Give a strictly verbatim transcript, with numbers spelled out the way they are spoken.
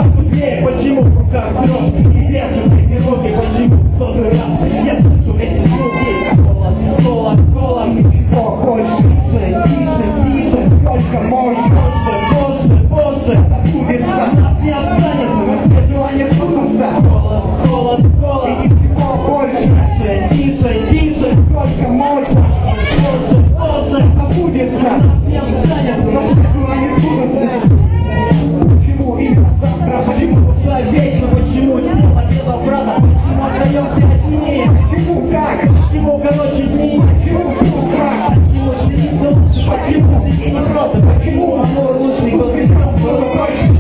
тупее, почему в руках дрожь и держит эти руки, почему в сотый раз я слышу эти звуки. Голод, голод, голод, ничего больше, тише, тише, тише, только можно, больше, больше, больше, откудится, нас не останется, но все желания сбудутся. Голод, голод, голод, и ничего больше, тише, тише, тише, только можно, больше, больше, откудится, нас не останется, но все желания сбудутся. Почему именно завтра? Почему человечно? Почему тело дело брата? Почему остаемся одни? Почему как? Почему короче дни? Почему как? Почему ты не лучше? Почему ты не просто? Почему амор лучший? Кто придет? Кто хочет?